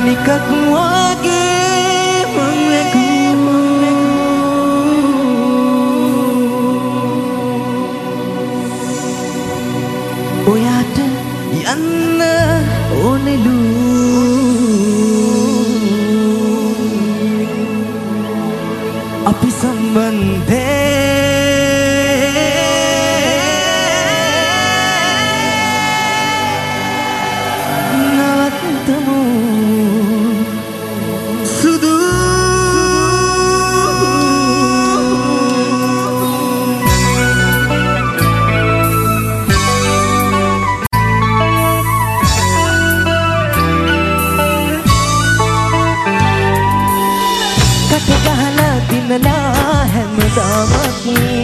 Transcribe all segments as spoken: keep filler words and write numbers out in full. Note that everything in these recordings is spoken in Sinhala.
මැණිකක් වගේ මං වැකුණා ඔයාට යන්න ඕනෙලු අපි සම්බන්ධේ නවත්තමු සුදු කට ගහලා දිනලා හැමදාමත්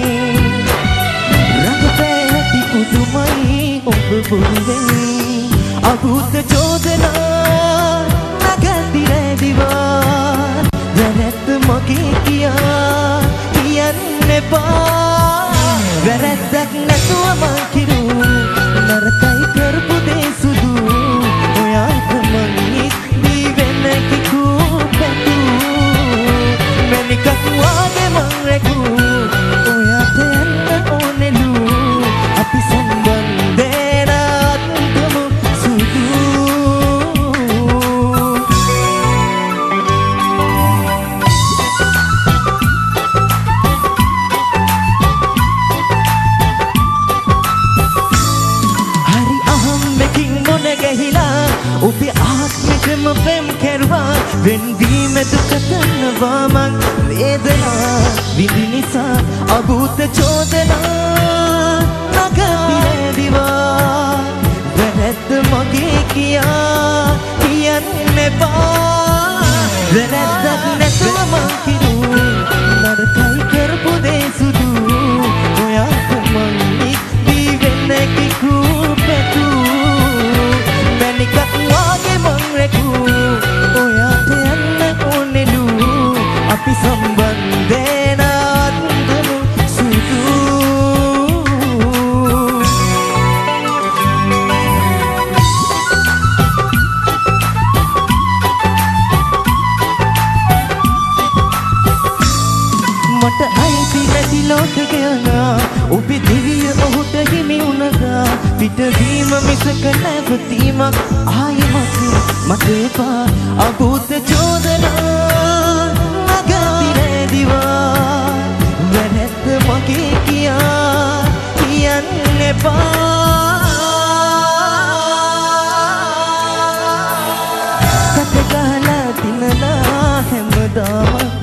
රඟපෑටි පුදුමයි ඔබ බොරුවෙන් අභූත චෝදනා නගතිරේ දිවා වැරැද්ද මගේ කියා කියන්න එපා වැරැද්දක් නැතුව මං කිරු නරකයි කරපු දේ සුදු ඔයාට මං ඉස්දී වෙන කිකූ පැතු මැණිකක් වගේ මං රැකූ ඔයාට යන්න ඕනෙලු අපි සම්බන්ධේ නවත්තමු සුදු හරි අහම්බකින් මොන ගැහිලා ඔබේ ආත්මෙටම පෙම් කෙරුවා වෙන්වීම දුක දන්නවා මං වේදනා විඳි නිසා අභූත චෝදනා නගතිරේ දිවා වැරැද්ද මගේ කියා කියන්න එපා වැරැද්දක් නැතුව මං කිරු නරකයි කරපු දේ සුදු ඔයාට මං ඉස්දී වෙන කිකූ පැතු මැණිකක් වගේ මං රැකූ ඔයාට යන්න ඕනෙලු අපි සම්බන්ධේ නවත්තමු සුදු මට අයිති නැති ලෝකයක ඔබේ දිවිය ඔහුට හිමි වුණා පිටවීම මිසක නැවතීමක් ආයෙමත් මට එපා අභූත චෝදනා නගතිරේ දිවා වැරැද්ද මගේ කියා කියන්න එපා කට ගහලා දිනලා හැමදාමත්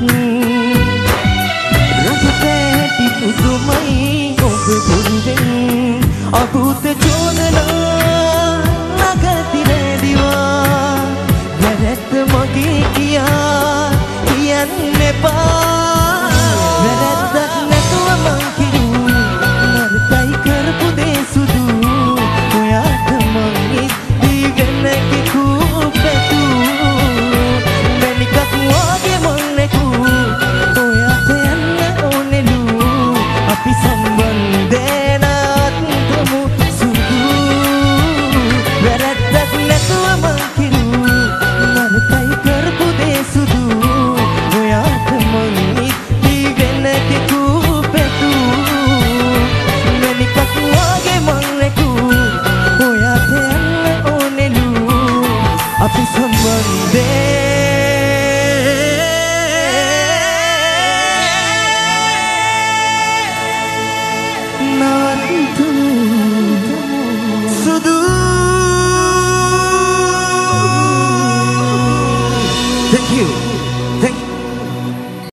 රඟපෑටි පුදුමයි ඔබ බොරුවෙන් අභූත චෝදනා නගතිරේ දිවා වැරැද්ද මගේ කියා කියන්න එපා වැරැද්දක් නැතුව මං කිරු නරකයි කරපු දේ සුදු ඔයාට මං ඉස්දී වෙන කිකූ පැතු මැණිකක් වගේ මං රැකූ ඔයාට යන්න ඕනෙලු අපි සම්බන්ධේ නවත්තමු සුදු වැරැද්දක් නැතුව මං කිරු නරකයි කරපු දේ සුදු ඔයාට මං ඉස්දී වෙන කිකූ පැතු මැණිකක් වගේ මං රැකූ ඔයාට යන්න ඕනෙලු අපි සම්බන්ධේ නවත්තමු